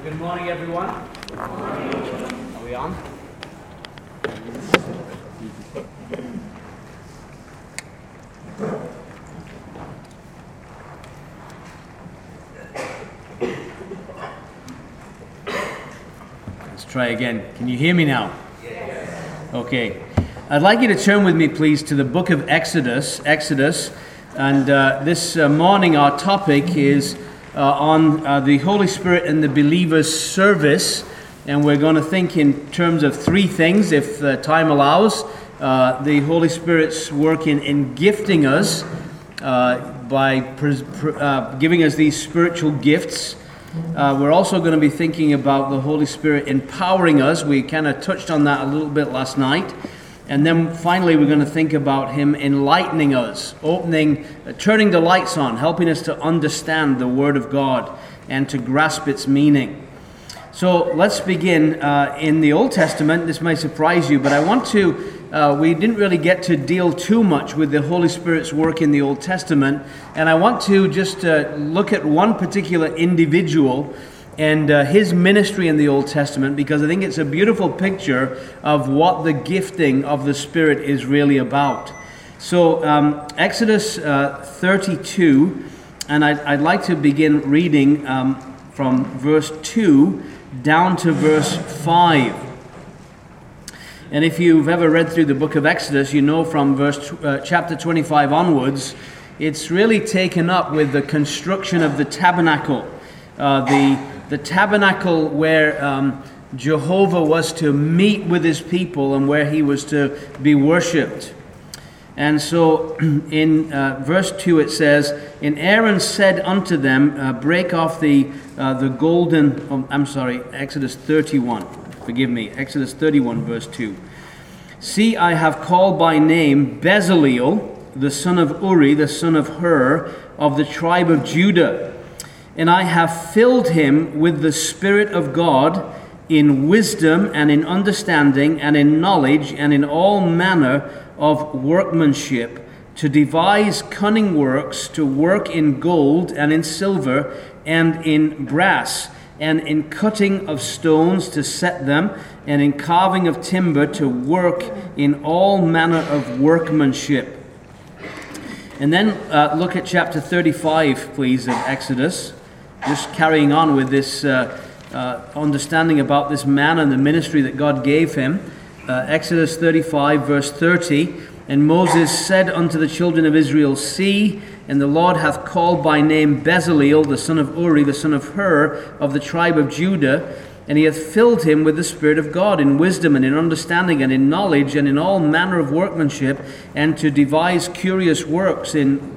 Good morning, everyone. Good morning. Are we on? Let's try again. Can you hear me now? Yes. Okay. I'd like you to turn with me, please, to the book of Exodus. And this morning our topic is on the Holy Spirit and the believer's service, and we're going to think in terms of three things, if time allows. The Holy Spirit's work in gifting us by giving us these spiritual gifts. We're also going to be thinking about the Holy Spirit empowering us. We kind of touched on that a little bit last night. And then finally, we're going to think about Him enlightening us, turning the lights on, helping us to understand the Word of God and to grasp its meaning. So let's begin in the Old Testament. This may surprise you, but I want to, we didn't really get to deal too much with the Holy Spirit's work in the Old Testament. And I want to just look at one particular individual and his ministry in the Old Testament, because I think it's a beautiful picture of what the gifting of the Spirit is really about. So Exodus 32, and I'd like to begin reading from verse 2 down to verse 5. And if you've ever read through the book of Exodus, you know from chapter 25 onwards, it's really taken up with the construction of the tabernacle. The tabernacle where Jehovah was to meet with his people and where he was to be worshipped. And so in verse 2 it says, "And Aaron said unto them, break off the golden..." Exodus 31. Forgive me. Exodus 31 verse 2. "See, I have called by name Bezaleel, the son of Uri, the son of Hur, of the tribe of Judah. And I have filled him with the Spirit of God in wisdom and in understanding and in knowledge and in all manner of workmanship, to devise cunning works, to work in gold and in silver and in brass, and in cutting of stones to set them, and in carving of timber to work in all manner of workmanship." And then look at chapter 35, please, of Exodus. Just carrying on with this understanding about this man and the ministry that God gave him. Exodus 35, verse 30. "And Moses said unto the children of Israel, See, and the Lord hath called by name Bezaleel, the son of Uri, the son of Hur, of the tribe of Judah, and he hath filled him with the Spirit of God in wisdom and in understanding and in knowledge and in all manner of workmanship, and to devise curious works,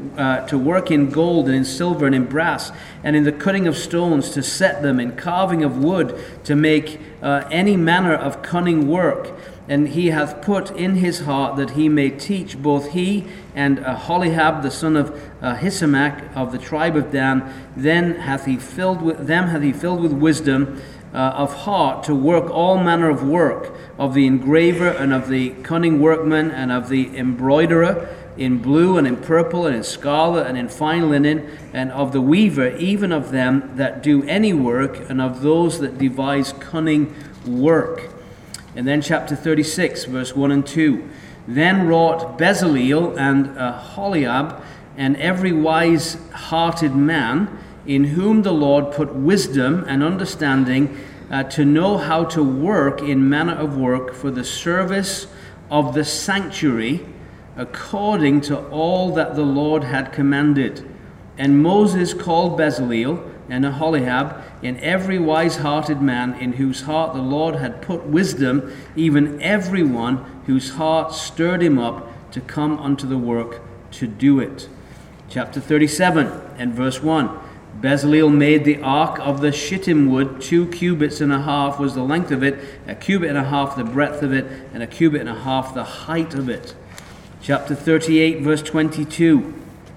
to work in gold and in silver and in brass, and in the cutting of stones to set them, in carving of wood to make any manner of cunning work. And he hath put in his heart that he may teach both he and Aholiab, the son of Ahisamach, of the tribe of Dan. Then hath he filled with wisdom of heart to work all manner of work, of the engraver and of the cunning workman and of the embroiderer, in blue and in purple and in scarlet and in fine linen, and of the weaver, even of them that do any work, and of those that devise cunning work." And then chapter 36, verse 1 and 2. "Then wrought Bezaleel and Aholiab, and every wise-hearted man, in whom the Lord put wisdom and understanding, to know how to work in manner of work for the service of the sanctuary, according to all that the Lord had commanded. And Moses called Bezaleel and Aholiab, and every wise-hearted man, in whose heart the Lord had put wisdom, even every one whose heart stirred him up to come unto the work to do it." Chapter 37 and verse 1. "Bezaleel made the ark of the shittim wood. 2 cubits and a half was the length of it, a cubit and a half the breadth of it, and a cubit and a half the height of it." Chapter 38, verse 22.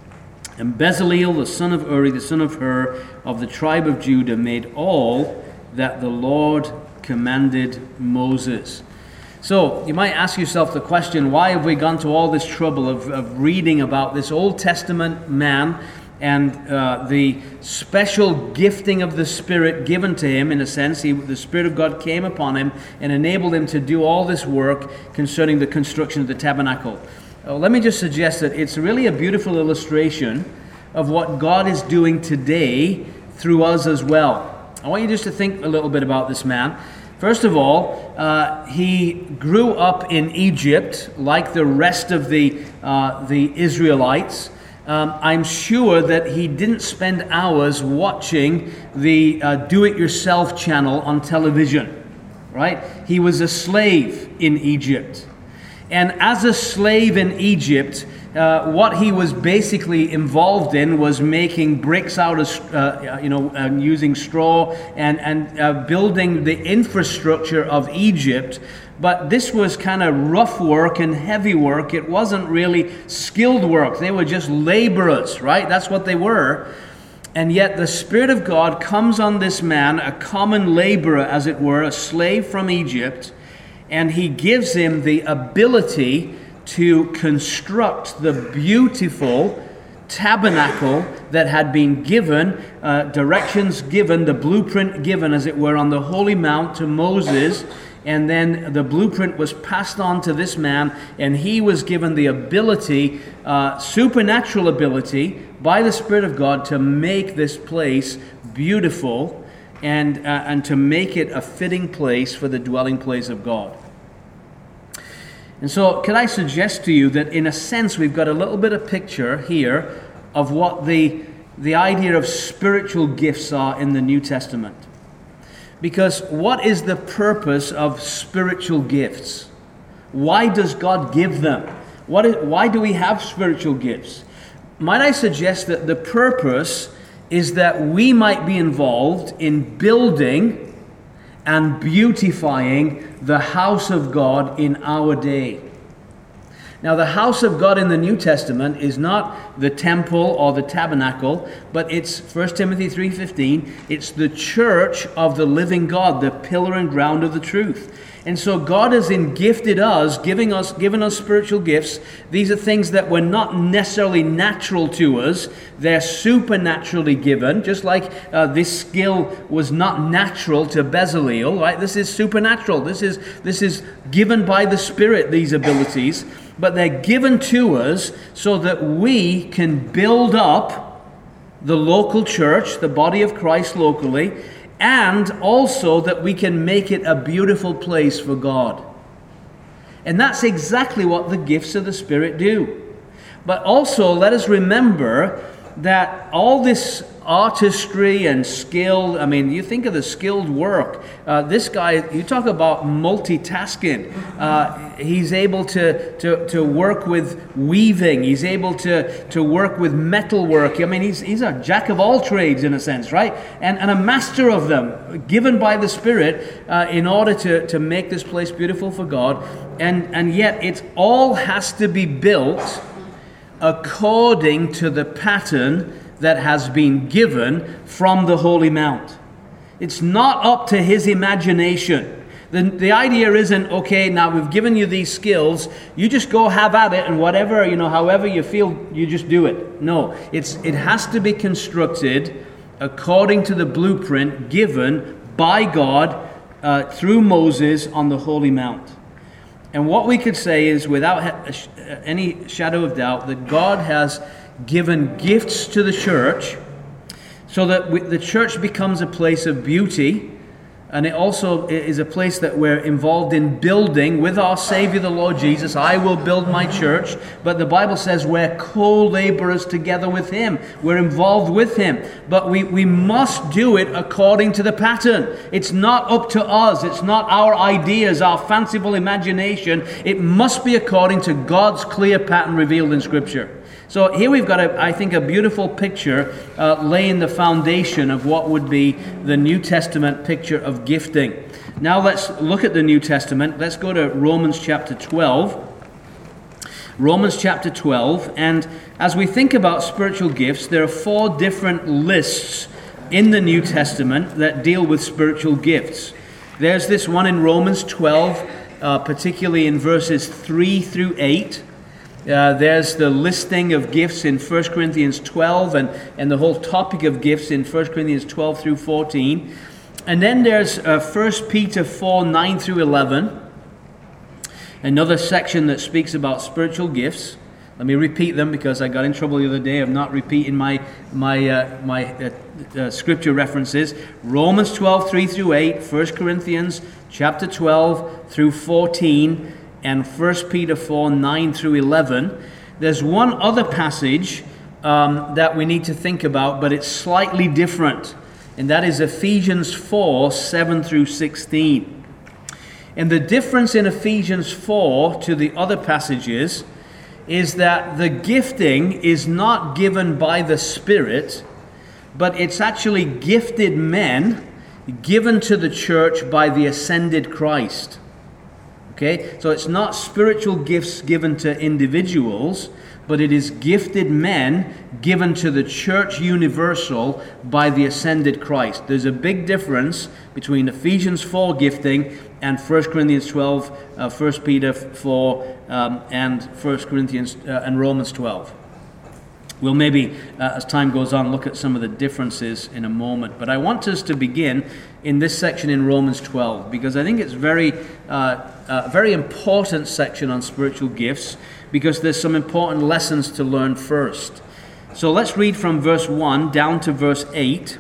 "And Bezaleel, the son of Uri, the son of Hur, of the tribe of Judah, made all that the Lord commanded Moses." So you might ask yourself the question, why have we gone to all this trouble of reading about this Old Testament man and the special gifting of the Spirit given to him. In a sense, the Spirit of God came upon him and enabled him to do all this work concerning the construction of the tabernacle. Let me just suggest that it's really a beautiful illustration of what God is doing today through us as well. I want you just to think a little bit about this man. First of all, he grew up in Egypt like the rest of the Israelites. I'm sure that he didn't spend hours watching the do-it-yourself channel on television, right? He was a slave in Egypt. And as a slave in Egypt, what he was basically involved in was making bricks out of, using straw and building the infrastructure of Egypt. But this was kind of rough work and heavy work. It wasn't really skilled work. They were just laborers, right? That's what they were. And yet the Spirit of God comes on this man, a common laborer, as it were, a slave from Egypt, and he gives him the ability to construct the beautiful tabernacle that had been given, directions given, the blueprint given, as it were, on the Holy Mount to Moses. And then the blueprint was passed on to this man, and he was given the ability, supernatural ability, by the Spirit of God to make this place beautiful and to make it a fitting place for the dwelling place of God. And so, can I suggest to you that in a sense we've got a little bit of picture here of what the idea of spiritual gifts are in the New Testament. Because what is the purpose of spiritual gifts? Why does God give them? Why do we have spiritual gifts? Might I suggest that the purpose is that we might be involved in building and beautifying the house of God in our day. Now, the house of God in the New Testament is not the temple or the tabernacle, but it's 1 Timothy 3:15. It's the church of the living God, the pillar and ground of the truth. And so God has gifted us, given us spiritual gifts. These are things that were not necessarily natural to us. They're supernaturally given, just like this skill was not natural to Bezaleel, right? This is supernatural. This is given by the Spirit, these abilities. But they're given to us so that we can build up the local church, the body of Christ locally, and also that we can make it a beautiful place for God. And that's exactly what the gifts of the Spirit do. But also, let us remember that all this artistry and skill, I mean, you think of the skilled work. This guy, you talk about multitasking. He's able to work with weaving. He's able to work with metal work. I mean, he's a jack of all trades in a sense, right? And a master of them, given by the Spirit in order to make this place beautiful for God. And yet it all has to be built according to the pattern that has been given from the Holy Mount. It's not up to his imagination. The idea isn't, okay, now we've given you these skills, you just go have at it, and whatever, however you feel, you just do it. No, it has to be constructed according to the blueprint given by God through Moses on the Holy Mount. And what we could say is, without any shadow of doubt, that God has given gifts to the church so that the church becomes a place of beauty, and it also is a place that we're involved in building with our Savior, the Lord Jesus. I will build my church, but the Bible says we're co-laborers together with Him. We're involved with Him, but we must do it according to the pattern. It's not up to us. It's not our ideas, our fanciful imagination. It must be according to God's clear pattern revealed in Scripture. So here we've got, I think, a beautiful picture laying the foundation of what would be the New Testament picture of gifting. Now let's look at the New Testament. Let's go to Romans chapter 12. Romans chapter 12. And as we think about spiritual gifts, there are 4 different lists in the New Testament that deal with spiritual gifts. There's this one in Romans 12, particularly in verses 3 through 8. There's the listing of gifts in 1 Corinthians 12 and the whole topic of gifts in 1 Corinthians 12 through 14. And then there's 1 Peter 4, 9 through 11. Another section that speaks about spiritual gifts. Let me repeat them because I got in trouble the other day of not repeating my scripture references. Romans 12, 3 through 8, 1 Corinthians chapter 12 through 14, and 1 Peter 4, 9 through 11. There's one other passage that we need to think about, but it's slightly different, and that is Ephesians 4, 7 through 16. And the difference in Ephesians 4 to the other passages is that the gifting is not given by the Spirit, but it's actually gifted men given to the church by the ascended Christ. Okay? So it's not spiritual gifts given to individuals, but it is gifted men given to the church universal by the ascended Christ. There's a big difference between Ephesians 4 gifting and 1 Corinthians 12, 1 Peter 4, and 1 Corinthians and Romans 12. We'll maybe, as time goes on, look at some of the differences in a moment. But I want us to begin in this section in Romans 12, because I think it's very important section on spiritual gifts, because there's some important lessons to learn first. So let's read from verse 1 down to verse 8.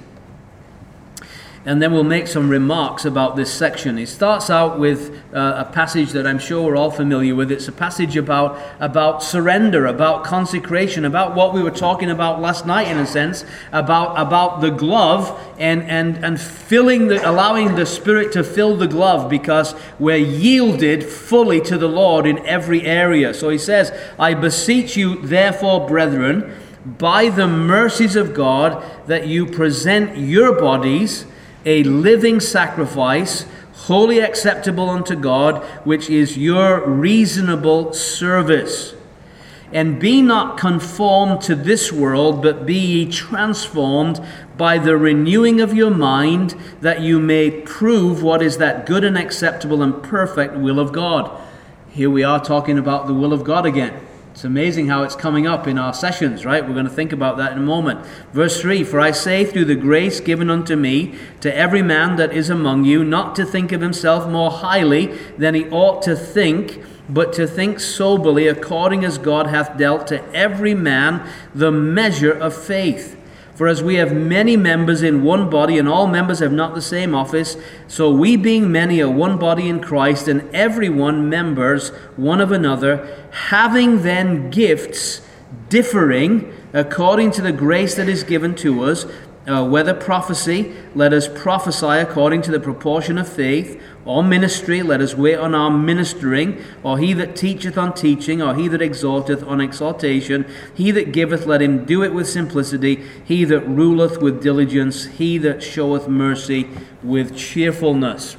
And then we'll make some remarks about this section. It starts out with a passage that I'm sure we're all familiar with. It's a passage about surrender, about consecration, about what we were talking about last night, in a sense, about the glove and filling allowing the Spirit to fill the glove, because we're yielded fully to the Lord in every area. So he says, I beseech you, therefore, brethren, by the mercies of God, that you present your bodies a living sacrifice, wholly acceptable unto God, which is your reasonable service. And be not conformed to this world, but be ye transformed by the renewing of your mind, that you may prove what is that good and acceptable and perfect will of God. Here we are talking about the will of God again. It's amazing how it's coming up in our sessions, right? We're going to think about that in a moment. Verse 3, for I say through the grace given unto me to every man that is among you, not to think of himself more highly than he ought to think, but to think soberly, according as God hath dealt to every man the measure of faith. For as we have many members in one body, and all members have not the same office, so we being many are one body in Christ, and every one members one of another, having then gifts differing according to the grace that is given to us, whether prophecy, let us prophesy according to the proportion of faith, or ministry, let us wait on our ministering, or he that teacheth on teaching, or he that exhorteth on exhortation, he that giveth, let him do it with simplicity, he that ruleth with diligence, he that showeth mercy with cheerfulness.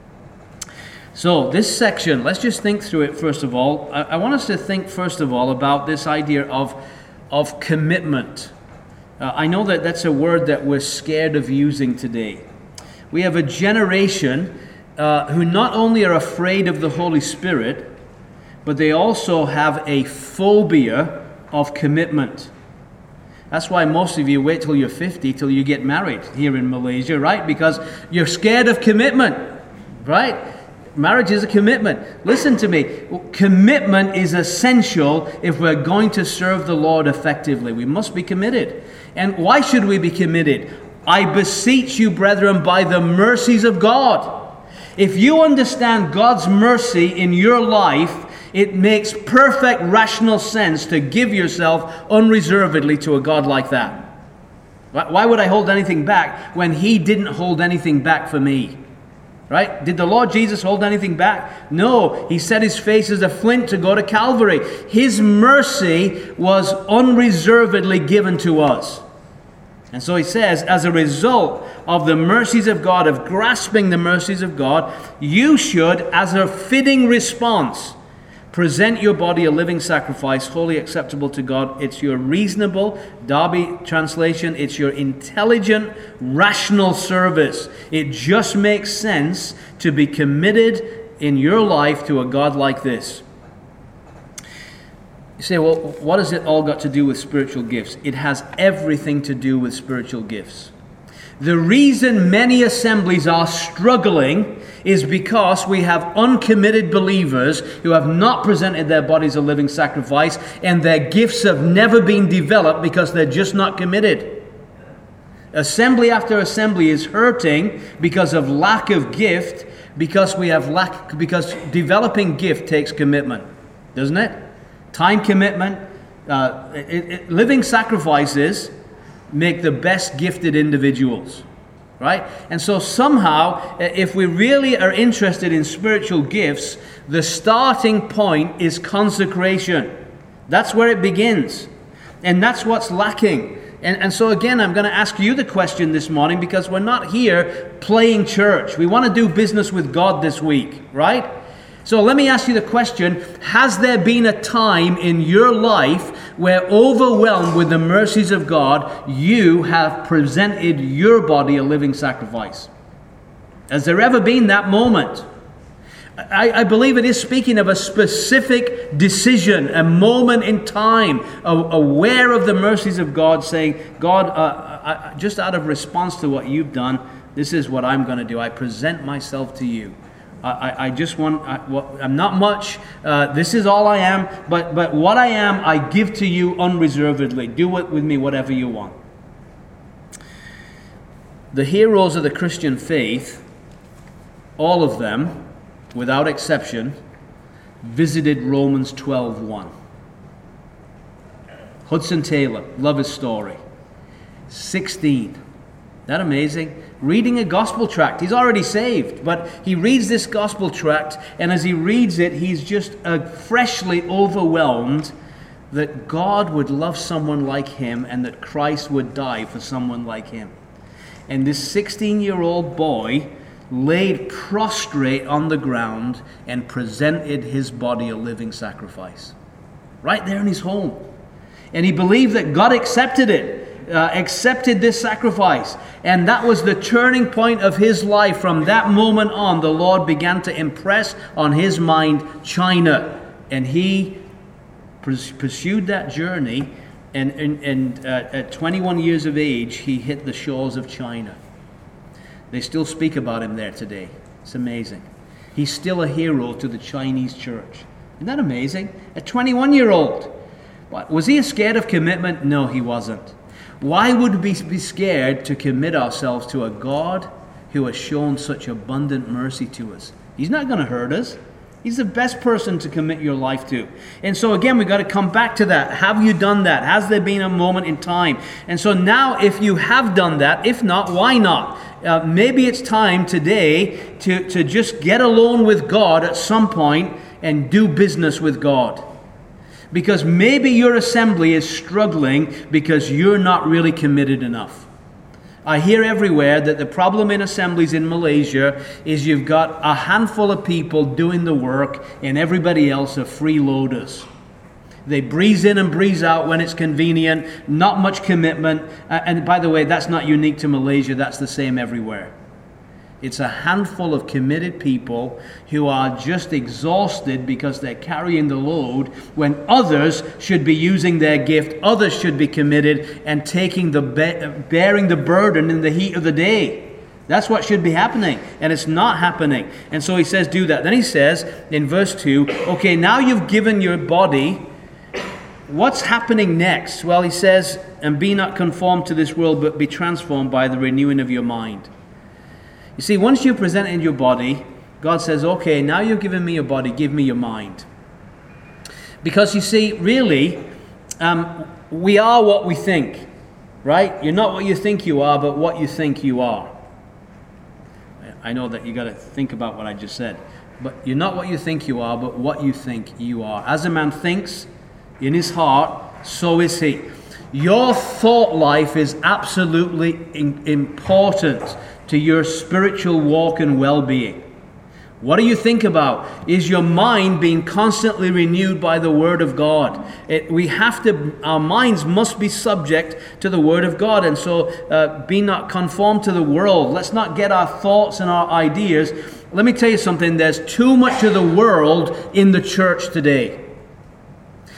So this section, let's just think through it first of all. I want us to think first of all about this idea of commitment. I know that that's a word that we're scared of using today. We have a generation who not only are afraid of the Holy Spirit, but they also have a phobia of commitment. That's why most of you wait till you're 50 till you get married here in Malaysia, right? Because you're scared of commitment, right? Marriage is a commitment. Listen to me. Commitment is essential if we're going to serve the Lord effectively. We must be committed. And why should we be committed? I beseech you, brethren, by the mercies of God. If you understand God's mercy in your life, it makes perfect rational sense to give yourself unreservedly to a God like that. Why would I hold anything back when He didn't hold anything back for me? Right? Did the Lord Jesus hold anything back? No. He set His face as a flint to go to Calvary. His mercy was unreservedly given to us. And so He says, as a result of the mercies of God, of grasping the mercies of God, you should, as a fitting response, present your body a living sacrifice, wholly acceptable to God. It's your reasonable, Darby translation, it's your intelligent, rational service. It just makes sense to be committed in your life to a God like this. You say, well, what has it all got to do with spiritual gifts? It has everything to do with spiritual gifts. The reason many assemblies are struggling is because we have uncommitted believers who have not presented their bodies a living sacrifice, and their gifts have never been developed because they're just not committed. Assembly after assembly is hurting because of lack of gift, because developing gift takes commitment, doesn't it? Time commitment, living sacrifices make the best gifted individuals, right? And so somehow, if we really are interested in spiritual gifts, the starting point is consecration. That's where it begins. And that's what's lacking. And so again, I'm going to ask you the question this morning, because we're not here playing church. We want to do business with God this week, right? So let me ask you the question, has there been a time in your life where, overwhelmed with the mercies of God, you have presented your body a living sacrifice? Has there ever been that moment? I believe it is speaking of a specific decision, a moment in time, aware of the mercies of God, saying, God, just out of response to what you've done, this is what I'm going to do. I present myself to you. I'm not much. This is all I am. But what I am, I give to you unreservedly. Do it with me whatever you want. The heroes of the Christian faith, all of them, without exception, visited Romans 12:1. Hudson Taylor, love his story. 16. Isn't that amazing? Reading a gospel tract. He's already saved, but he reads this gospel tract, and as he reads it, he's just freshly overwhelmed that God would love someone like him and that Christ would die for someone like him. And this 16-year-old boy laid prostrate on the ground and presented his body a living sacrifice. Right there in his home. And he believed that God accepted it. Accepted this sacrifice, and that was the turning point of his life. From that moment on, the Lord began to impress on his mind China, and he pursued that journey, and at 21 years of age, he hit the shores of China. They still speak about him there today. It's amazing. He's still a hero to the Chinese church. Isn't that amazing? A 21-year-old. Was he scared of commitment? No, he wasn't. Why would we be scared to commit ourselves to a God who has shown such abundant mercy to us? He's not going to hurt us. He's the best person to commit your life to. And so again, we've got to come back to that. Have you done that? Has there been a moment in time? And so now, if you have done that, if not, why not? Maybe it's time today to just get alone with God at some point and do business with God. Because maybe your assembly is struggling because you're not really committed enough. I hear everywhere that the problem in assemblies in Malaysia is you've got a handful of people doing the work and everybody else are freeloaders. They breeze in and breeze out when it's convenient, not much commitment. And by the way, that's not unique to Malaysia, that's the same everywhere. It's a handful of committed people who are just exhausted because they're carrying the load when others should be using their gift, others should be committed and taking bearing the burden in the heat of the day. That's what should be happening, and it's not happening. And so he says, do that. Then he says in verse 2, okay, now you've given your body, what's happening next? Well, he says, and be not conformed to this world, but be transformed by the renewing of your mind. You see, once you've presented your body, God says, okay, now you've given me your body, give me your mind. Because you see, really, we are what we think, right? You're not what you think you are, but what you think you are. I know that you got to think about what I just said. But you're not what you think you are, but what you think you are. As a man thinks in his heart, so is he. Your thought life is absolutely important to your spiritual walk and well-being. What do you think about? Is your mind being constantly renewed by the Word of God? Our minds must be subject to the Word of God. And so be not conformed to the world. Let's not get our thoughts and our ideas. Let me tell you something. There's too much of the world in the church today.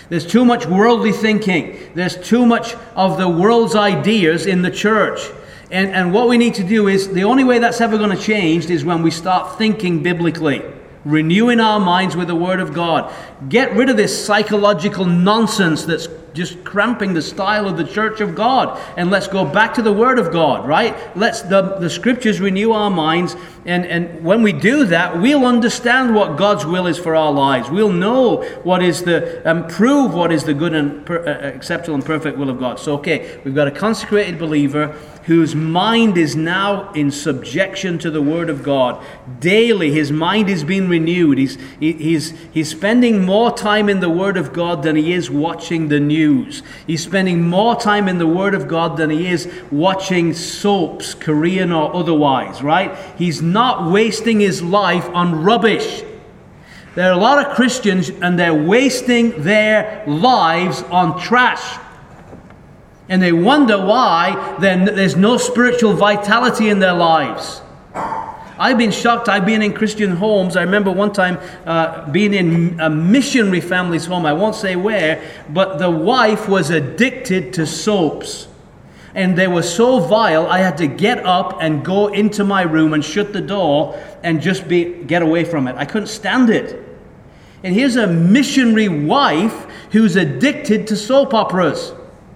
There's too much worldly thinking. There's too much of the world's ideas in the church. And what we need to do is, the only way that's ever going to change is when we start thinking biblically, renewing our minds with the Word of God. Get rid of this psychological nonsense that's just cramping the style of the Church of God, and let's go back to the Word of God, right? Let's the Scriptures renew our minds, and when we do that, we'll understand what God's will is for our lives. We'll know what is prove what is the good and acceptable and perfect will of God. So, okay, we've got a consecrated believer whose mind is now in subjection to the Word of God. Daily, his mind is being renewed. He's spending more time in the Word of God than he is watching the news. He's spending more time in the Word of God than he is watching soaps, Korean or otherwise, right? He's not wasting his life on rubbish. There are a lot of Christians, and they're wasting their lives on trash. And they wonder why there's no spiritual vitality in their lives. I've been shocked. I've been in Christian homes. I remember one time being in a missionary family's home. I won't say where, but the wife was addicted to soaps. And they were so vile, I had to get up and go into my room and shut the door and just get away from it. I couldn't stand it. And here's a missionary wife who's addicted to soap operas.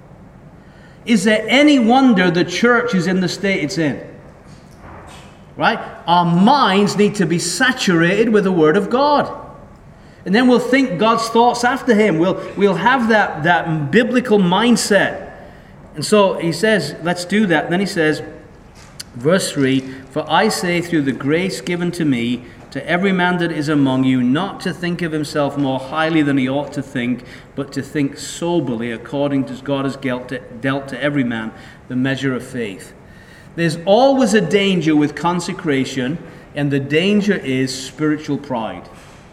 Is there any wonder the church is in the state it's in? Right? Our minds need to be saturated with the Word of God. And then we'll think God's thoughts after Him. We'll have that biblical mindset. And so he says, let's do that. And then he says, verse 3, "For I say through the grace given to me, to every man that is among you, not to think of himself more highly than he ought to think, but to think soberly, according as God has dealt to every man the measure of faith." There's always a danger with consecration, and the danger is spiritual pride.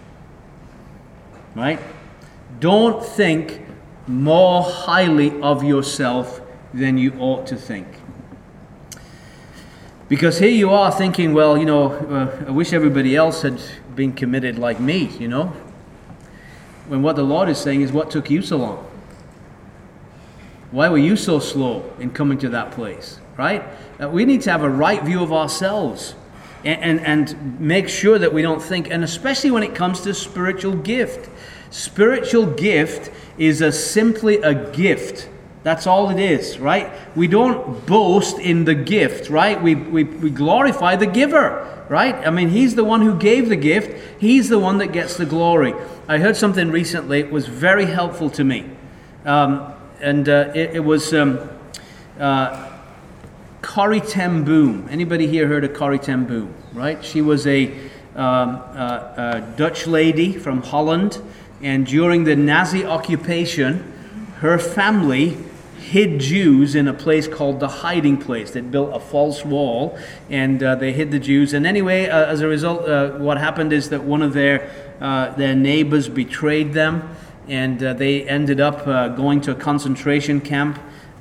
Right? Don't think more highly of yourself than you ought to think. Because here you are thinking, well, I wish everybody else had been committed like me, When what the Lord is saying is, what took you so long? Why were you so slow in coming to that place, right? We need to have a right view of ourselves and make sure that we don't think, and especially when it comes to spiritual gift. Spiritual gift is simply a gift. That's all it is, right? We don't boast in the gift, right? We glorify the giver, right? I mean, He's the one who gave the gift. He's the one that gets the glory. I heard something recently. It was very helpful to me. It was Corrie ten Boom. Anybody here heard of Corrie ten Boom, right? She was a Dutch lady from Holland. And during the Nazi occupation, her family hid Jews in a place called the Hiding Place. They'd built a false wall, and they hid the Jews. And anyway, as a result, what happened is that one of their neighbors betrayed them, and they ended up going to a concentration camp.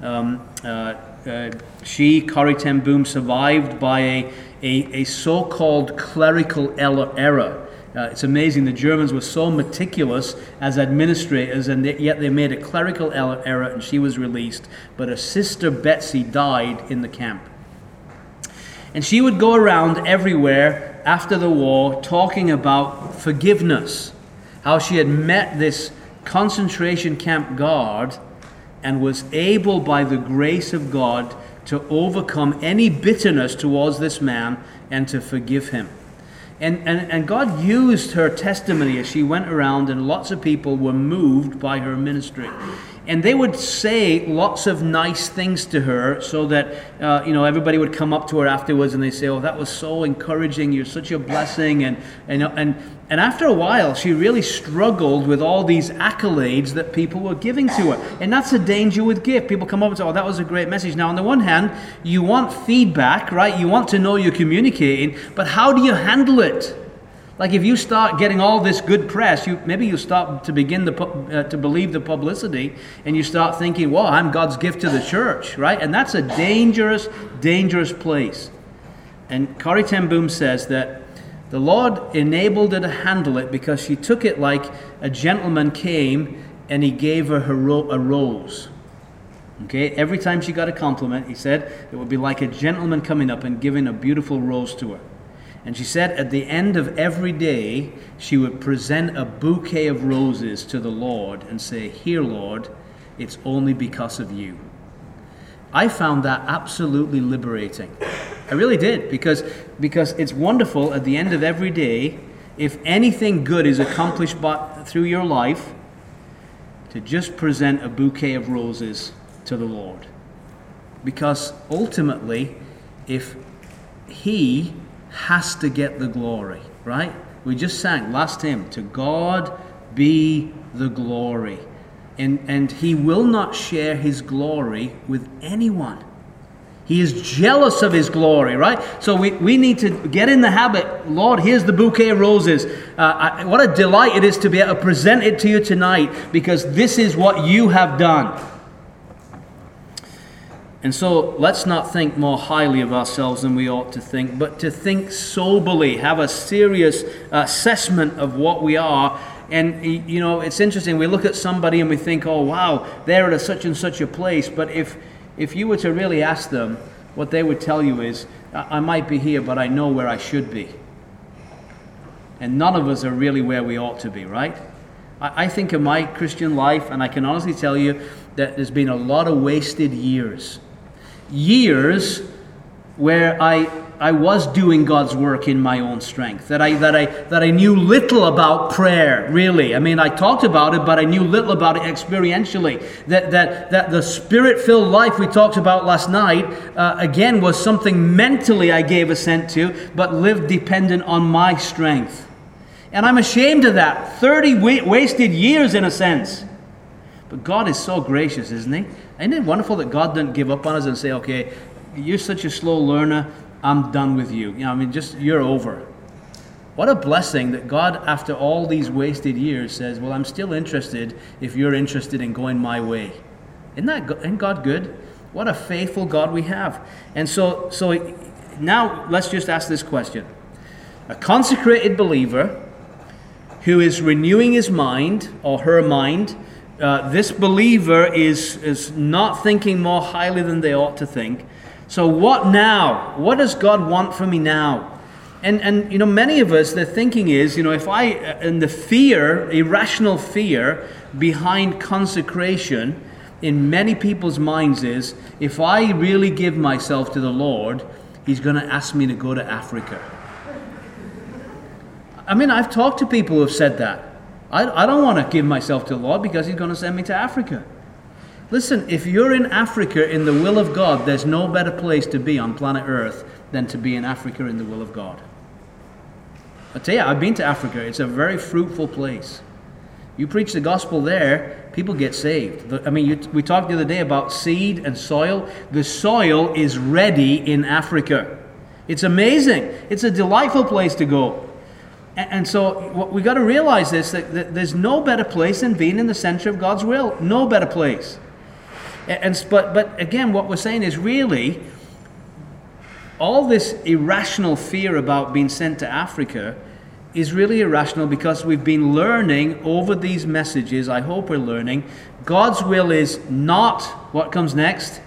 Corrie ten Boom, survived by a so-called clerical error. It's amazing. The Germans were so meticulous as administrators, and yet they made a clerical error, and she was released. But her sister Betsy died in the camp. And she would go around everywhere after the war talking about forgiveness, how she had met this concentration camp guard and was able, by the grace of God, to overcome any bitterness towards this man and to forgive him. And God used her testimony as she went around, and lots of people were moved by her ministry. And they would say lots of nice things to her, so that everybody would come up to her afterwards and they say, "Oh, that was so encouraging. You're such a blessing." And after a while, she really struggled with all these accolades that people were giving to her. And that's a danger with gift. People come up and say, "Oh, that was a great message." Now, on the one hand, you want feedback, right? You want to know you're communicating, but how do you handle it? Like, if you start getting all this good press, maybe you start to begin to believe the publicity, and you start thinking, "Well, I'm God's gift to the church," right? And that's a dangerous, dangerous place. And Corrie ten Boom says that the Lord enabled her to handle it because she took it like a gentleman came and he gave her a rose. Okay, every time she got a compliment, he said it would be like a gentleman coming up and giving a beautiful rose to her. And she said at the end of every day, she would present a bouquet of roses to the Lord and say, "Here, Lord, it's only because of you." I found that absolutely liberating. I really did, because it's wonderful at the end of every day, if anything good is accomplished through your life, to just present a bouquet of roses to the Lord. Because ultimately, if he has to get the glory, right? We just sang last hymn, "To God be the glory." And he will not share his glory with anyone. He is jealous of his glory, right? So we need to get in the habit. Lord, here's the bouquet of roses. What a delight it is to be able to present it to you tonight, because this is what you have done. And so let's not think more highly of ourselves than we ought to think, but to think soberly, have a serious assessment of what we are. And, you know, it's interesting. We look at somebody and we think, oh, wow, they're at such and such a place. But if you were to really ask them, what they would tell you is, I might be here, but I know where I should be. And none of us are really where we ought to be, right? I think of my Christian life, and I can honestly tell you that there's been a lot of wasted years. Years where I was doing God's work in my own strength, that I knew little about prayer, really. I mean, I talked about it, but I knew little about it experientially. That the Spirit-filled life we talked about last night, again, was something mentally I gave assent to, but lived dependent on my strength. And I'm ashamed of that. 30 wasted years, in a sense. But God is so gracious, isn't he? Isn't it wonderful that God didn't give up on us and say, okay, you're such a slow learner, I'm done with you. You know, I mean, just, you're over. What a blessing that God, after all these wasted years, says, well, I'm still interested if you're interested in going my way. Isn't God good? What a faithful God we have. And so now let's just ask this question. A consecrated believer who is renewing his mind or her mind, this believer is not thinking more highly than they ought to think. So what now? What does God want from me now? And you know, many of us, their thinking is, you know, and the fear, irrational fear behind consecration in many people's minds is, if I really give myself to the Lord, he's going to ask me to go to Africa. I mean, I've talked to people who have said that. I don't want to give myself to the Lord because he's going to send me to Africa. Listen, if you're in Africa in the will of God, there's no better place to be on planet Earth than to be in Africa in the will of God. I tell you, I've been to Africa. It's a very fruitful place. You preach the gospel there, people get saved. I mean, we talked the other day about seed and soil. The soil is ready in Africa. It's amazing. It's a delightful place to go. And so we got to realize this, that there's no better place than being in the center of God's will. No better place. But again, what we're saying is really, all this irrational fear about being sent to Africa is really irrational because we've been learning over these messages, I hope we're learning, God's will is not, what comes next?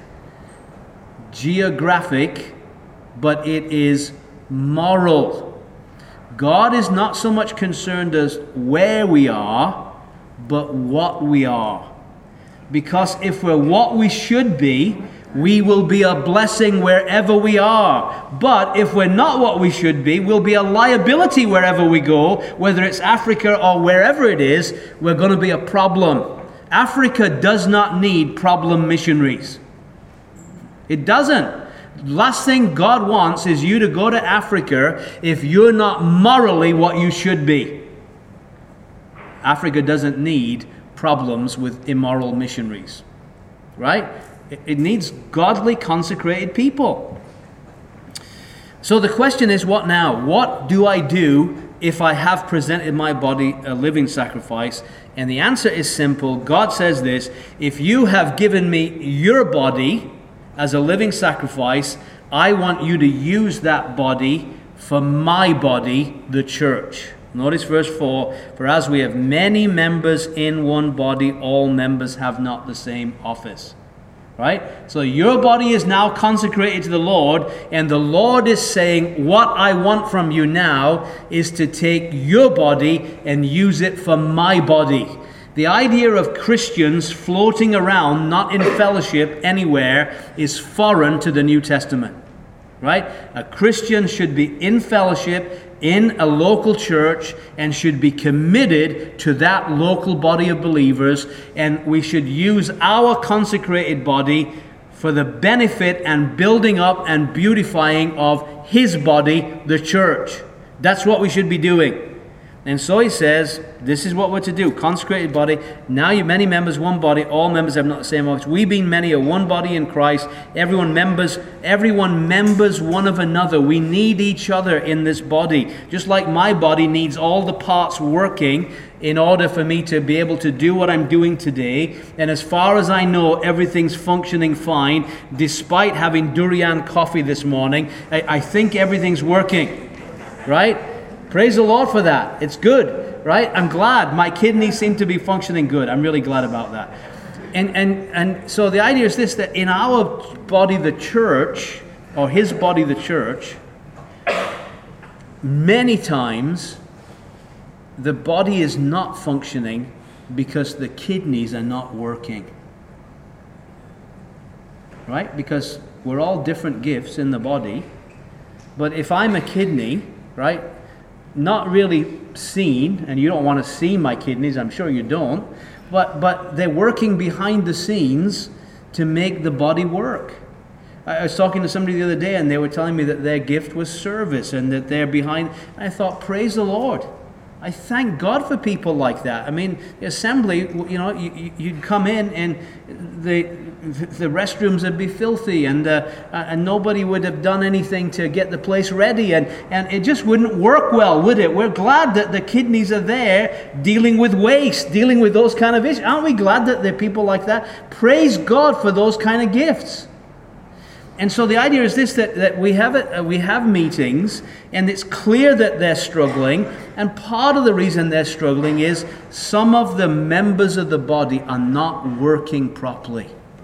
Geographic, but it is moral. God is not so much concerned as where we are, but what we are. Because if we're what we should be, we will be a blessing wherever we are. But if we're not what we should be, we'll be a liability wherever we go, whether it's Africa or wherever it is, we're going to be a problem. Africa does not need problem missionaries. It doesn't. Last thing God wants is you to go to Africa if you're not morally what you should be. Africa doesn't need problems with immoral missionaries, right? It needs godly, consecrated people. So the question is, what now? What do I do if I have presented my body a living sacrifice? And the answer is simple. God says this: if you have given me your body as a living sacrifice, I want you to use that body for my body, the church. Notice verse 4, for as we have many members in one body, all members have not the same office. Right? So your body is now consecrated to the Lord, and the Lord is saying, what I want from you now is to take your body and use it for my body. The idea of Christians floating around, not in fellowship anywhere, is foreign to the New Testament. Right? A Christian should be in fellowship in a local church and should be committed to that local body of believers, and we should use our consecrated body for the benefit and building up and beautifying of his body, the church. That's what we should be doing. And so he says, this is what we're to do. Consecrated body. Now you many members, one body. All members have not the same office. We being many are one body in Christ. Everyone members one of another. We need each other in this body. Just like my body needs all the parts working in order for me to be able to do what I'm doing today. And as far as I know, everything's functioning fine. Despite having durian coffee this morning, I think everything's working. Right? Praise the Lord for that. It's good, right? I'm glad. My kidneys seem to be functioning good. I'm really glad about that. And so the idea is this, that in our body, the church, or his body, the church, many times the body is not functioning because the kidneys are not working. Right? Because we're all different gifts in the body. But if I'm a kidney, right, not really seen, and you don't want to see my kidneys, I'm sure you don't, but they're working behind the scenes to make the body work. I was talking to somebody the other day, and they were telling me that their gift was service, and that they're behind. I thought, praise the Lord. I thank God for people like that. I mean, the assembly, you'd come in, and the restrooms would be filthy, and nobody would have done anything to get the place ready, and it just wouldn't work well, would it? We're glad that the kidneys are there dealing with waste, dealing with those kind of issues. Aren't we glad that there are people like that? Praise God for those kind of gifts. And so the idea is this, that we have meetings, and it's clear that they're struggling, and part of the reason they're struggling is some of the members of the body are not working properly.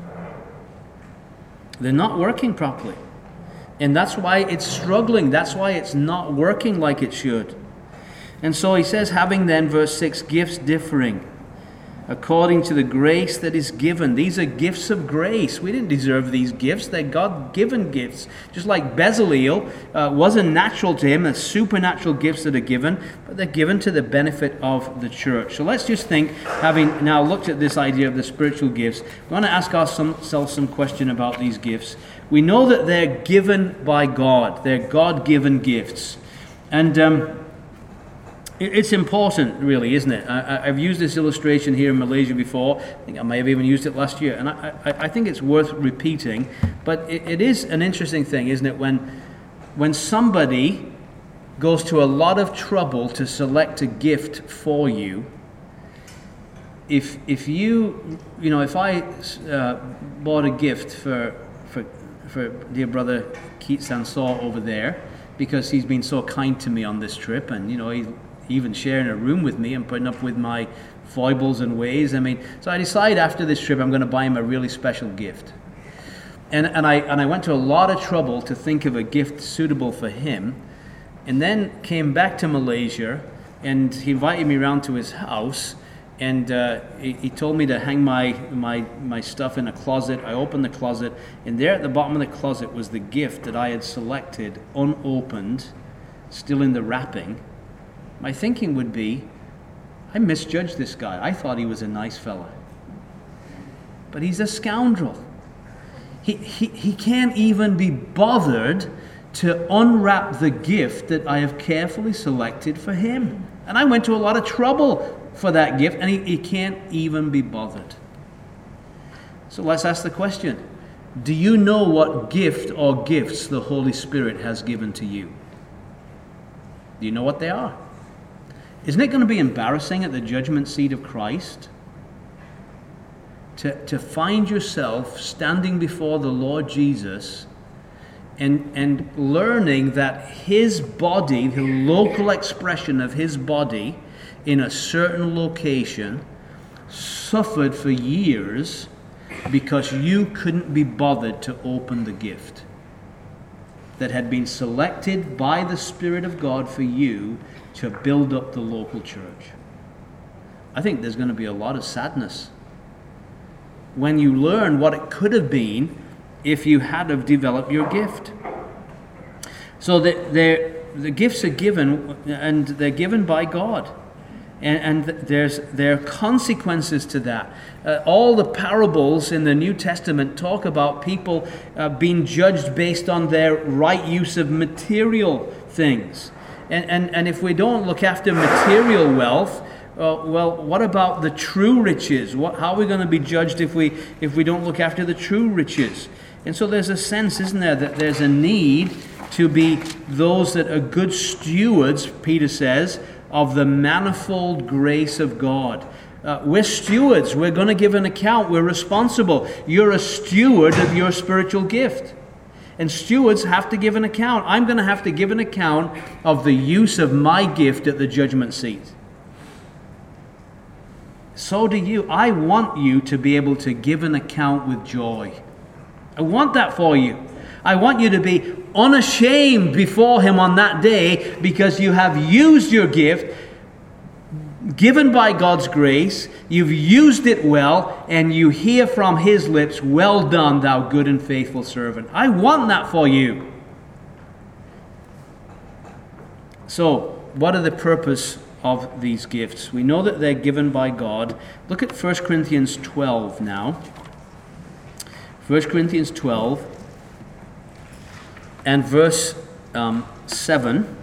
They're not working properly. And that's why it's struggling. That's why it's not working like it should. And so he says, having then, verse 6, gifts differing according to the grace that is given. These are gifts of grace. We didn't deserve these gifts. They're God-given gifts. Just like Bezaleel wasn't natural to him, they're supernatural gifts that are given, but they're given to the benefit of the church. So let's just think, having now looked at this idea of the spiritual gifts, we want to ask ourselves some question about these gifts. We know that they're given by God. They're God-given gifts. And it's important, really, isn't it? I've used this illustration here in Malaysia before. I think I may have even used it last year. And I think it's worth repeating. But it is an interesting thing, isn't it? When somebody goes to a lot of trouble to select a gift for you, if I bought a gift for dear brother Keith Sansaw over there, because he's been so kind to me on this trip, and he's even sharing a room with me and putting up with my foibles and ways. So I decided after this trip I'm going to buy him a really special gift. And I went to a lot of trouble to think of a gift suitable for him, and then came back to Malaysia, and he invited me around to his house, and he told me to hang my stuff in a closet. I opened the closet, and there at the bottom of the closet was the gift that I had selected, unopened, still in the wrapping. My thinking would be, I misjudged this guy. I thought he was a nice fella. But he's a scoundrel. He can't even be bothered to unwrap the gift that I have carefully selected for him. And I went to a lot of trouble for that gift, and he can't even be bothered. So let's ask the question, do you know what gift or gifts the Holy Spirit has given to you? Do you know what they are? Isn't it going to be embarrassing at the judgment seat of Christ to find yourself standing before the Lord Jesus and learning that his body, the local expression of his body in a certain location, suffered for years because you couldn't be bothered to open the gift that had been selected by the Spirit of God for you to build up the local church. I think there's going to be a lot of sadness when you learn what it could have been if you had have developed your gift. So the gifts are given, and they're given by God. And there are consequences to that. All the parables in the New Testament talk about people being judged based on their right use of material things. And if we don't look after material wealth, well, what about the true riches? How are we going to be judged if we don't look after the true riches? And so there's a sense, isn't there, that there's a need to be those that are good stewards, Peter says, of the manifold grace of God. We're stewards. We're going to give an account. We're responsible. You're a steward of your spiritual gift. And stewards have to give an account. I'm going to have to give an account of the use of my gift at the judgment seat. So do you. I want you to be able to give an account with joy. I want that for you. I want you to be unashamed before Him on that day because you have used your gift, given by God's grace, you've used it well, and you hear from His lips, "Well done, thou good and faithful servant." I want that for you. So, what are the purpose of these gifts? We know that they're given by God. Look at 1 Corinthians 12 now. 1 Corinthians 12 and verse 7.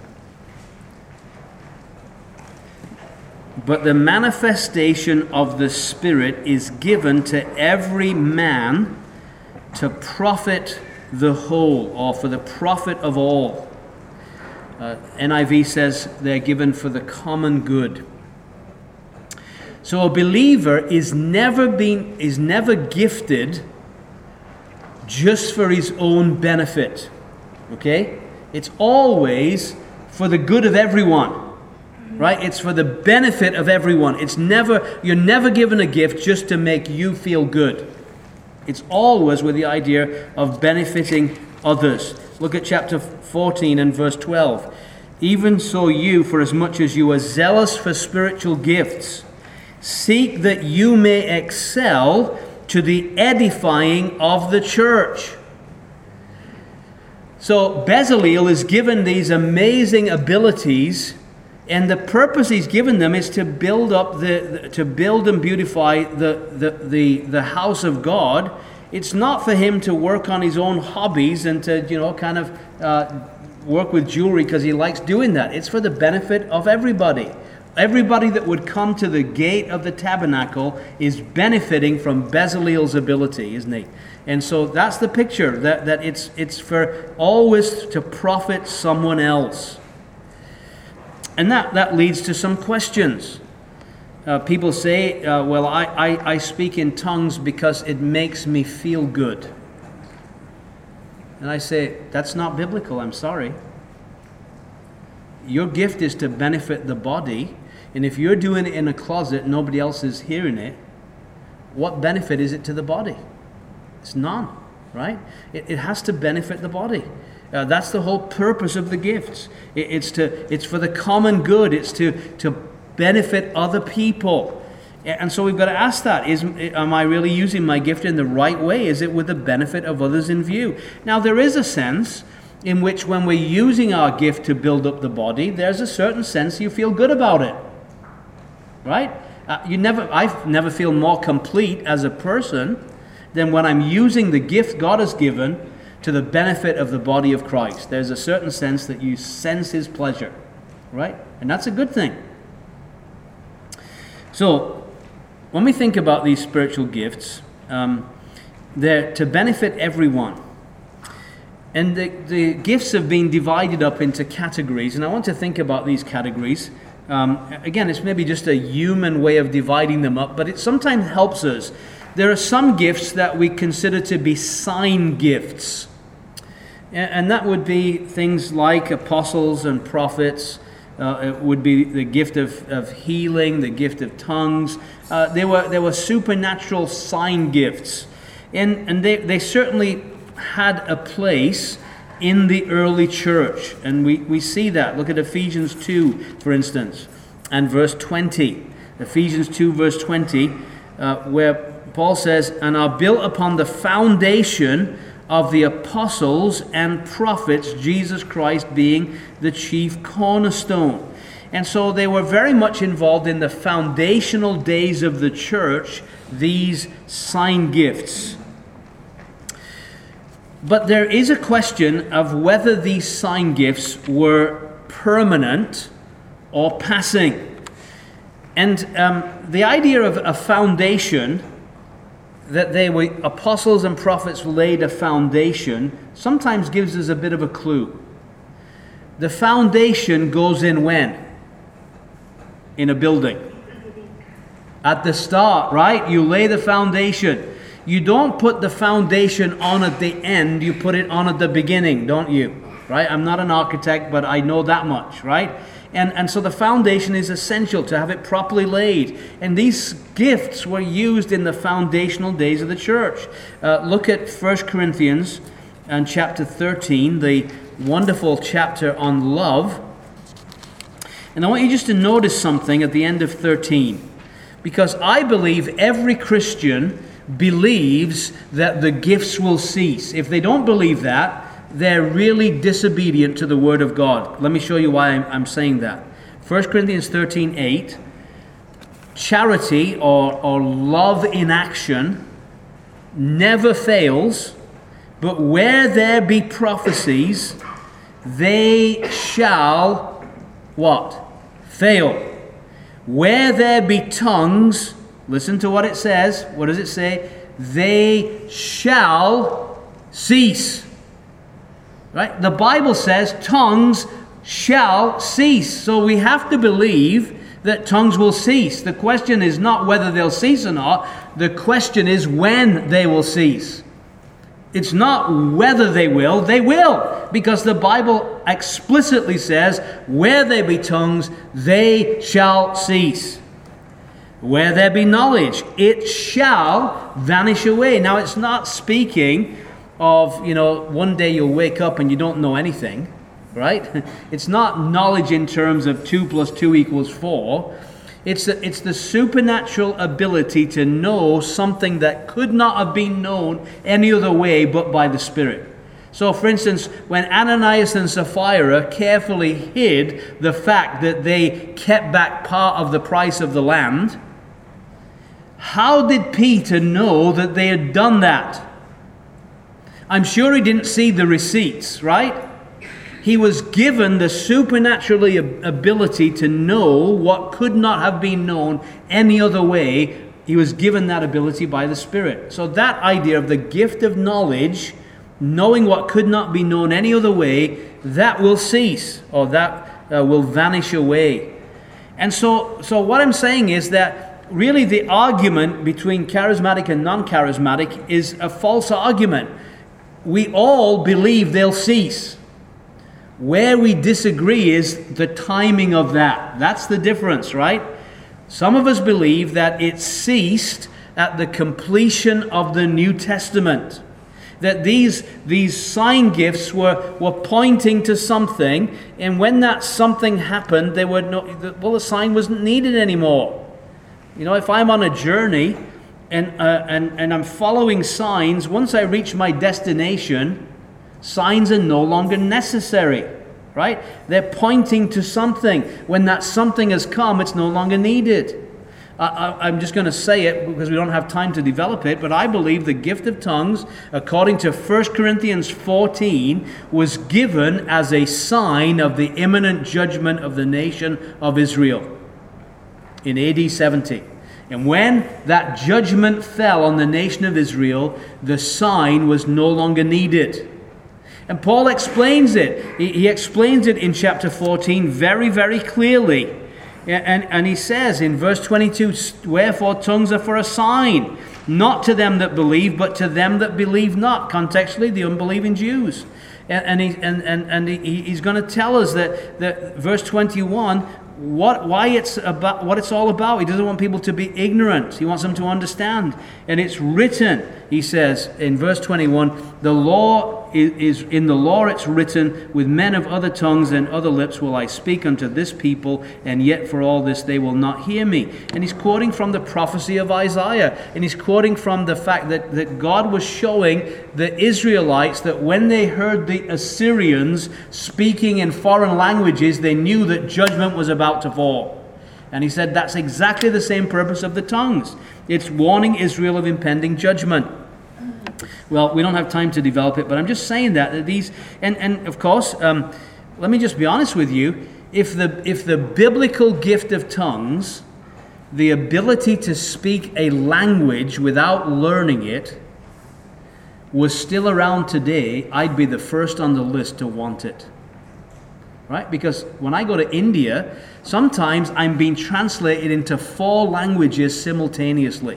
But the manifestation of the Spirit is given to every man to profit the whole, or for the profit of all. NIV says they're given for the common good. So a believer is never gifted just for his own benefit. Okay? It's always for the good of everyone. Right? It's for the benefit of everyone. You're never given a gift just to make you feel good. It's always with the idea of benefiting others. Look at chapter 14 and verse 12. Even so you, for as much as you are zealous for spiritual gifts, seek that you may excel to the edifying of the church. So Bezaleel is given these amazing abilities, and the purpose he's given them is to build up to build and beautify the house of God. It's not for him to work on his own hobbies and to work with jewelry because he likes doing that. It's for the benefit of everybody. Everybody that would come to the gate of the tabernacle is benefiting from Bezaleel's ability, isn't he? And so that's the picture, that it's for always to profit someone else. And that leads to some questions. People say, well, I speak in tongues because it makes me feel good. And I say, that's not biblical, I'm sorry. Your gift is to benefit the body. And if you're doing it in a closet, nobody else is hearing it, what benefit is it to the body? It's none, right? It has to benefit the body. That's the whole purpose of the gifts. It's for the common good. It's to benefit other people. And so we've got to ask that. Am I really using my gift in the right way? Is it with the benefit of others in view? Now, there is a sense in which when we're using our gift to build up the body, there's a certain sense you feel good about it. Right? I never feel more complete as a person than when I'm using the gift God has given to the benefit of the body of Christ. There's a certain sense that you sense His pleasure. Right? And that's a good thing. So, when we think about these spiritual gifts, they're to benefit everyone. And the gifts have been divided up into categories, and I want to think about these categories. Again, it's maybe just a human way of dividing them up, but it sometimes helps us. There are some gifts that we consider to be sign gifts. And that would be things like apostles and prophets. It would be the gift of healing, the gift of tongues. There were supernatural sign gifts. And they certainly had a place in the early church. And we see that. Look at Ephesians 2, for instance, and verse 20. Ephesians 2, verse 20, where Paul says, "And are built upon the foundation of the apostles and prophets, Jesus Christ being the chief cornerstone." And so they were very much involved in the foundational days of the church, these sign gifts. But there is a question of whether these sign gifts were permanent or passing. And the idea of a foundation, that they were apostles and prophets laid a foundation, sometimes gives us a bit of a clue. The foundation goes in when? In a building. At the start, right? You lay the foundation. You don't put the foundation on at the end, you put it on at the beginning, don't you? Right? I'm not an architect, but I know that much, right? And so the foundation is essential to have it properly laid. And these gifts were used in the foundational days of the church. Look at 1 Corinthians and chapter 13, the wonderful chapter on love. And I want you just to notice something at the end of 13. Because I believe every Christian believes that the gifts will cease. If they don't believe that, they're really disobedient to the Word of God. Let me show you why I'm saying that. 1 Corinthians 13:8, charity or love in action never fails, but where there be prophecies, they shall, what? Fail. Where there be tongues, listen to what it says. What does it say? They shall cease. Right? The Bible says tongues shall cease. So we have to believe that tongues will cease. The question is not whether they'll cease or not. The question is when they will cease. It's not whether they will. They will. Because the Bible explicitly says, where there be tongues, they shall cease. Where there be knowledge, it shall vanish away. Now, it's not speaking of, one day you'll wake up and you don't know anything, right? It's not knowledge in terms of 2 + 2 = 4. It's the supernatural ability to know something that could not have been known any other way but by the Spirit. So, for instance, when Ananias and Sapphira carefully hid the fact that they kept back part of the price of the land, how did Peter know that they had done that? I'm sure he didn't see the receipts, right? He was given the supernatural ability to know what could not have been known any other way. He was given that ability by the Spirit. So that idea of the gift of knowledge, knowing what could not be known any other way, that will cease, or that will vanish away. And so what I'm saying is that really the argument between charismatic and non-charismatic is a false argument. We all believe they'll cease. Where we disagree is the timing of that. That's the difference, right? Some of us believe that it ceased at the completion of the New Testament. That these sign gifts were pointing to something, and when that something happened, the sign wasn't needed anymore. If I'm on a journey and I'm following signs, once I reach my destination, signs are no longer necessary, right? They're pointing to something. When that something has come, it's no longer needed. I'm just going to say it because we don't have time to develop it, but I believe the gift of tongues, according to 1 Corinthians 14, was given as a sign of the imminent judgment of the nation of Israel in AD 70. And when that judgment fell on the nation of Israel, the sign was no longer needed. And Paul explains it. He explains it in chapter 14 very, very clearly. And he says in verse 22, wherefore tongues are for a sign, not to them that believe, but to them that believe not. Contextually, the unbelieving Jews. And he's going to tell us that verse 21, what it's all about. He doesn't want people to be ignorant. He wants them to understand. And it's written, he says in verse 21, the law is in the law it's written, with men of other tongues and other lips will I speak unto this people, and yet for all this they will not hear me. And he's quoting from the prophecy of Isaiah, and he's quoting from the fact that God was showing the Israelites that when they heard the Assyrians speaking in foreign languages, they knew that judgment was about to fall. And he said that's exactly the same purpose of the tongues. It's warning Israel of impending judgment. Well, we don't have time to develop it, but I'm just saying that these, and of course, let me just be honest with you. If the biblical gift of tongues, the ability to speak a language without learning it, was still around today, I'd be the first on the list to want it. Right? Because when I go to India, sometimes I'm being translated into 4 languages simultaneously.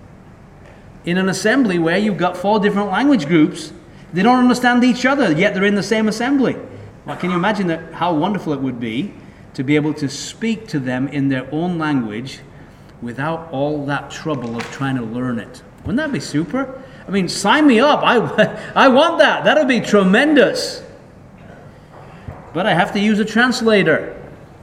In an assembly where you've got 4 different language groups, they don't understand each other, yet they're in the same assembly. Well, can you imagine how wonderful it would be to be able to speak to them in their own language without all that trouble of trying to learn it? Wouldn't that be super? I mean, sign me up. I want that. That would be tremendous. But I have to use a translator.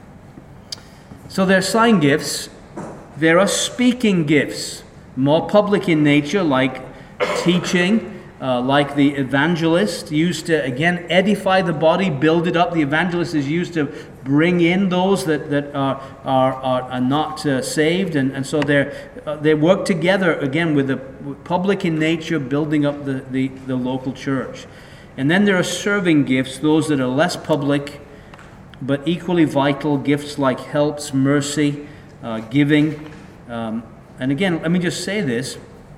So there are sign gifts. There are speaking gifts. More public in nature, like teaching, like the evangelist, used to, again, edify the body, build it up. The evangelist is used to bring in those that are not saved. And so they work together, again, with the public in nature, building up the local church. And then there are serving gifts, those that are less public, but equally vital, gifts like helps, mercy, giving. And again, let me just say this,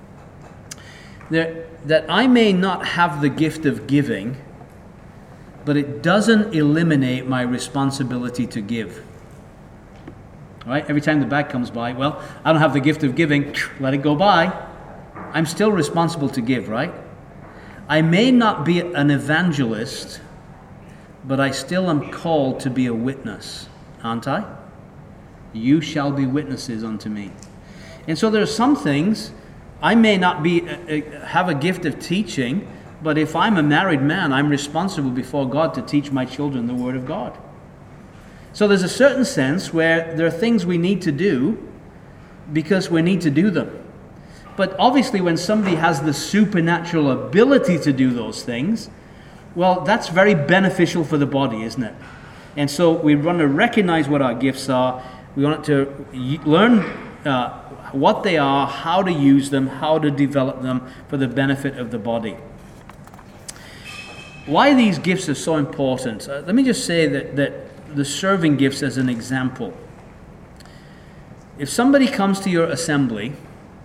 that I may not have the gift of giving, but it doesn't eliminate my responsibility to give. All right? Every time the bag comes by, well, I don't have the gift of giving, let it go by. I'm still responsible to give, right? I may not be an evangelist, but I still am called to be a witness, aren't I? You shall be witnesses unto me. And so there are some things, I may not have a gift of teaching, but if I'm a married man, I'm responsible before God to teach my children the Word of God. So there's a certain sense where there are things we need to do because we need to do them. But obviously when somebody has the supernatural ability to do those things, well, that's very beneficial for the body, isn't it? And so we want to recognize what our gifts are. We want to learn what they are, how to use them, how to develop them for the benefit of the body. Why these gifts are so important? Let me just say that the serving gifts as an example. If somebody comes to your assembly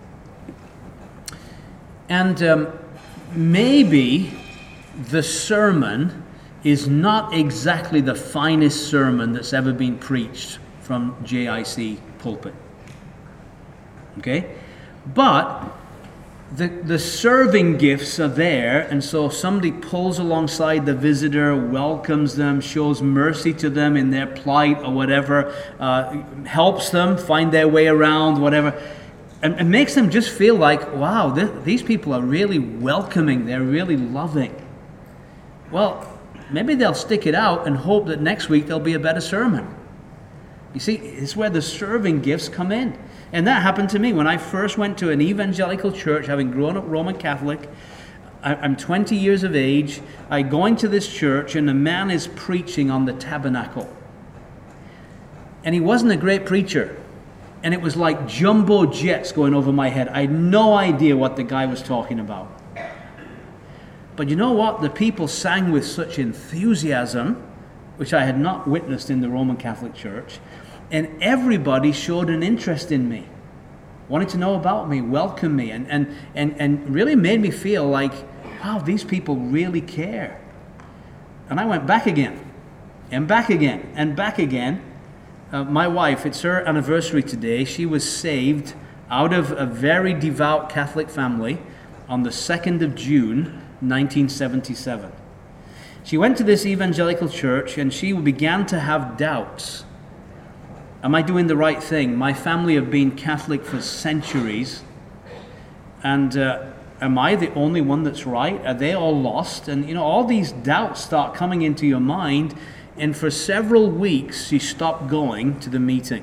and maybe the sermon is not exactly the finest sermon that's ever been preached from JIC pulpit. Okay? But the serving gifts are there, and so somebody pulls alongside the visitor, welcomes them, shows mercy to them in their plight or whatever, helps them find their way around, whatever, and makes them just feel like, wow, these people are really welcoming, they're really loving. Well, maybe they'll stick it out and hope that next week there'll be a better sermon. You see, it's where the serving gifts come in. And that happened to me when I first went to an evangelical church, having grown up Roman Catholic. I'm 20 years of age. I go into this church and a man is preaching on the tabernacle. And he wasn't a great preacher. And it was like jumbo jets going over my head. I had no idea what the guy was talking about. But you know what? The people sang with such enthusiasm, which I had not witnessed in the Roman Catholic Church. And everybody showed an interest in me, wanted to know about me, welcome me, and really made me feel like, wow, these people really care. And I went back again, and back again, and back again. My wife, it's her anniversary today. She was saved out of a very devout Catholic family on the 2nd of June, 1977. She went to this evangelical church and she began to have doubts. Am I doing the right thing? My family have been Catholic for centuries. And am I the only one that's right? Are they all lost? And all these doubts start coming into your mind. And for several weeks, she stopped going to the meeting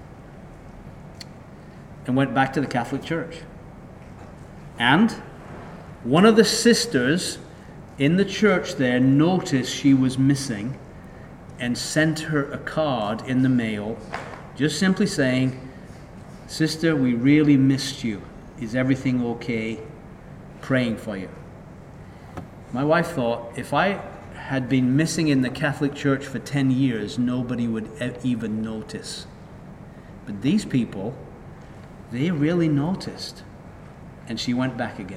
and went back to the Catholic Church. And one of the sisters in the church there noticed she was missing and sent her a card in the mail, just simply saying, "Sister, we really missed you. Is everything okay? Praying for you." My wife thought, if I had been missing in the Catholic Church for 10 years, nobody would even notice. But these people, they really noticed. And she went back again.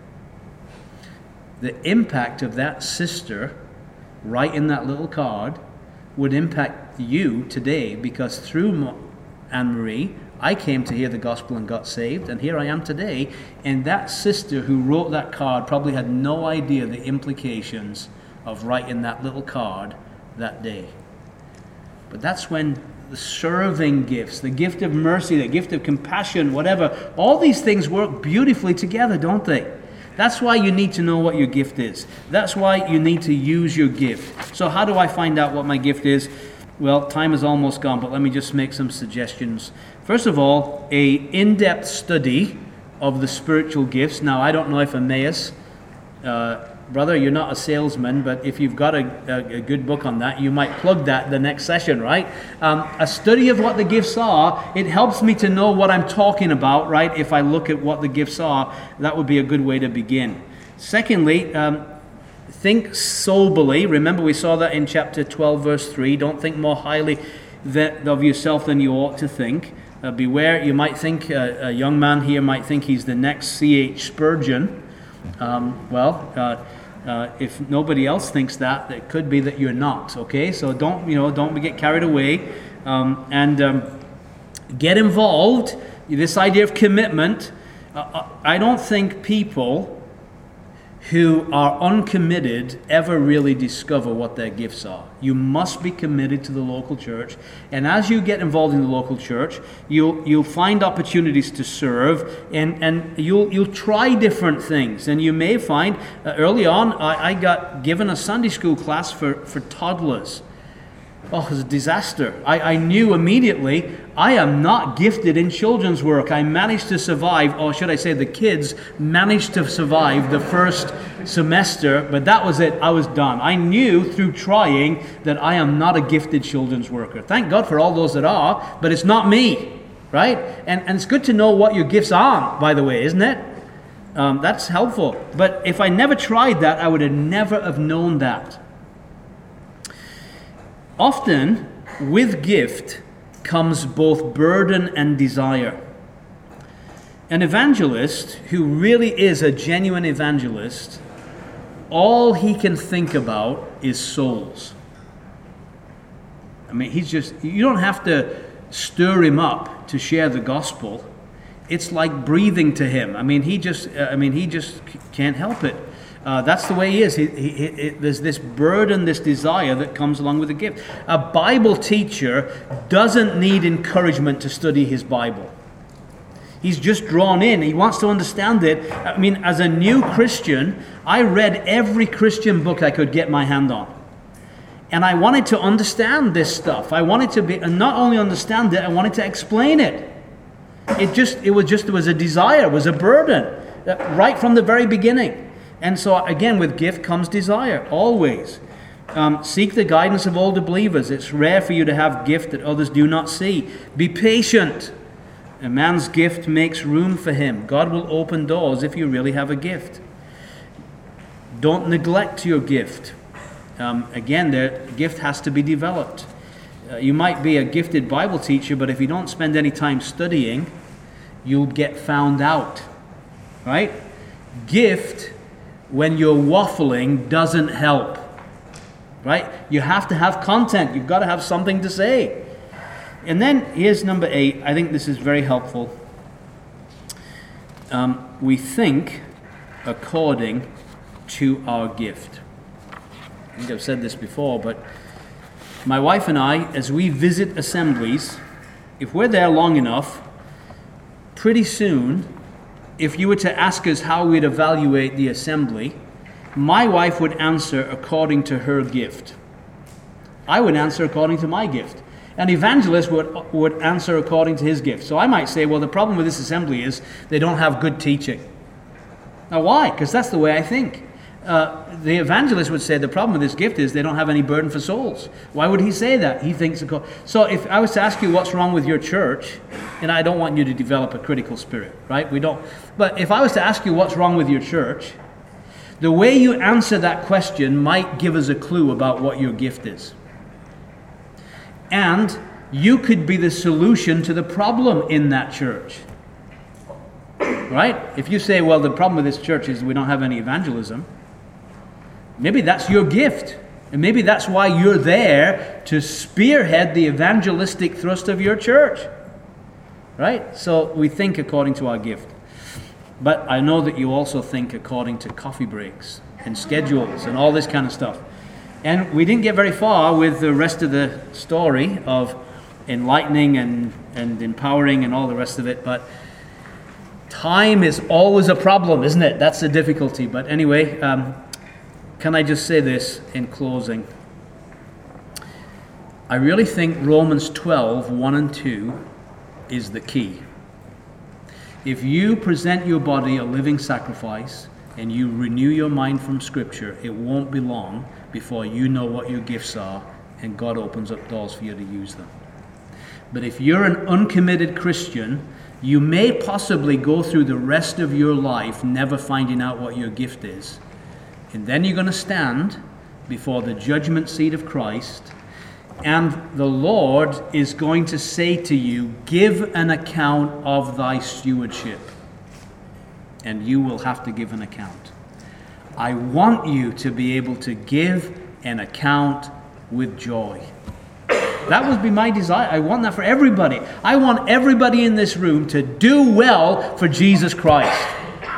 The impact of that sister, writing that little card, would impact you today, because through Anne-Marie, I came to hear the gospel and got saved, and here I am today. And that sister who wrote that card probably had no idea the implications of writing that little card that day. But that's when the serving gifts, the gift of mercy, the gift of compassion, whatever, all these things work beautifully together, don't they? That's why you need to know what your gift is. That's why you need to use your gift. So how do I find out what my gift is? Well, time is almost gone, but let me just make some suggestions. First of all, a in-depth study of the spiritual gifts. Now, I don't know if Emmaus, brother, you're not a salesman, but if you've got a good book on that, you might plug that the next session, right? A study of what the gifts are, it helps me to know what I'm talking about, right? If I look at what the gifts are, that would be a good way to begin. Secondly, think soberly. Remember, we saw that in chapter 12, verse 3. Don't think more highly of yourself than you ought to think. Beware, you might think, a young man here might think he's the next C.H. Spurgeon. If nobody else thinks that, it could be that you're not. Okay, so don't get carried away, and get involved. This idea of commitment. I don't think people who are uncommitted ever really discover what their gifts are. You must be committed to the local church, and as you get involved in the local church, you'll find opportunities to serve, and you'll try different things. And you may find early on, I got given a Sunday school class for toddlers. Oh, it was a disaster. I knew immediately I am not gifted in children's work. I managed to survive, or should I say the kids managed to survive the first semester, but that was it. I was done. I knew through trying that I am not a gifted children's worker. Thank God for all those that are, but it's not me, right? And it's good to know what your gifts are, by the way, isn't it? That's helpful. But if I never tried that, I would have never have known that. Often, with gift comes both burden and desire. An evangelist who really is a genuine evangelist, all he can think about is souls. I mean, you don't have to stir him up to share the gospel. It's like breathing to him. I mean, he just can't help it. That's the way he is. There's this burden, this desire that comes along with the gift. A Bible teacher doesn't need encouragement to study his Bible. He's just drawn in. He wants to understand it. I mean, as a new Christian, I read every Christian book I could get my hand on. And I wanted to understand this stuff. I wanted to not only understand it, I wanted to explain it. It was a desire, it was a burden, right from the very beginning. And so, again, with gift comes desire, always. Seek the guidance of older believers. It's rare for you to have gift that others do not see. Be patient. A man's gift makes room for him. God will open doors if you really have a gift. Don't neglect your gift. Again, the gift has to be developed. You might be a gifted Bible teacher, but if you don't spend any time studying, you'll get found out. Right? Gift, when you're waffling, doesn't help. Right? You have to have content. You've got to have something to say. And then here's number 8. I think this is very helpful. we think according to our gift. I think I've said this before, but my wife and I, as we visit assemblies, if we're there long enough, pretty soon, if you were to ask us how we'd evaluate the assembly, my wife would answer according to her gift. I would answer according to my gift. An evangelist would answer according to his gift. So I might say, well, the problem with this assembly is they don't have good teaching. Now why? Because that's the way I think. The evangelist would say the problem with this gift is they don't have any burden for souls. Why would he say that? He thinks... So if I was to ask you what's wrong with your church, and I don't want you to develop a critical spirit, right? We don't. But if I was to ask you what's wrong with your church, the way you answer that question might give us a clue about what your gift is. And you could be the solution to the problem in that church. Right? If you say, well, the problem with this church is we don't have any evangelism, maybe that's your gift. And maybe that's why you're there to spearhead the evangelistic thrust of your church. Right? So we think according to our gift. But I know that you also think according to coffee breaks and schedules and all this kind of stuff. And we didn't get very far with the rest of the story of enlightening and empowering and all the rest of it. But time is always a problem, isn't it? That's the difficulty. But anyway, can I just say this in closing? I really think Romans 12, 1 and 2 is the key. If you present your body a living sacrifice and you renew your mind from Scripture, it won't be long before you know what your gifts are and God opens up doors for you to use them. But if you're an uncommitted Christian, you may possibly go through the rest of your life never finding out what your gift is. And then you're going to stand before the judgment seat of Christ, and the Lord is going to say to you, give an account of thy stewardship. And you will have to give an account. I want you to be able to give an account with joy. That would be my desire. I want that for everybody. I want everybody in this room to do well for Jesus Christ.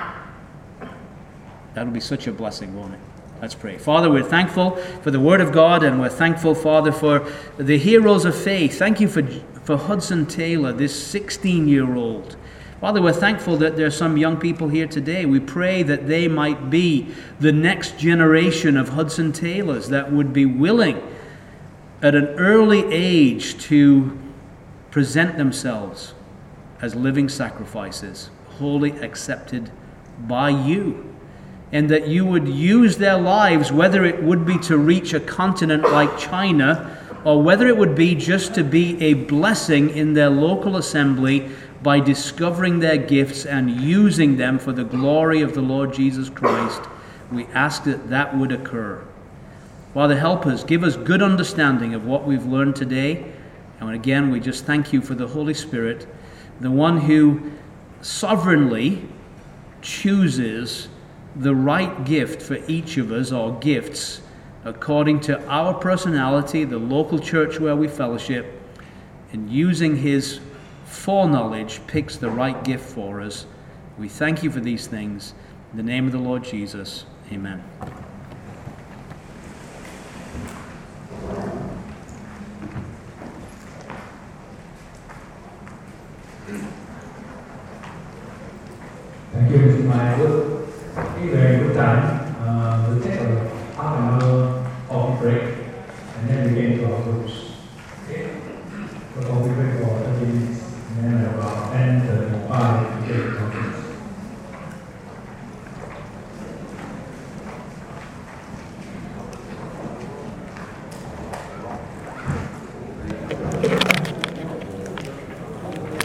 That would be such a blessing, won't it? Let's pray. Father, we're thankful for the Word of God, and we're thankful, Father, for the heroes of faith. Thank you for Hudson Taylor, this 16-year-old. Father, we're thankful that there are some young people here today. We pray that they might be the next generation of Hudson Taylors that would be willing at an early age to present themselves as living sacrifices, wholly accepted by you. And that you would use their lives, whether it would be to reach a continent like China, or whether it would be just to be a blessing in their local assembly by discovering their gifts and using them for the glory of the Lord Jesus Christ. We ask that that would occur. Father, help us. Give us good understanding of what we've learned today. And again, we just thank you for the Holy Spirit, the one who sovereignly chooses the right gift for each of us, or gifts, according to our personality, the local church where we fellowship, and using his foreknowledge picks the right gift for us. We thank you for these things. In the name of the Lord Jesus, amen.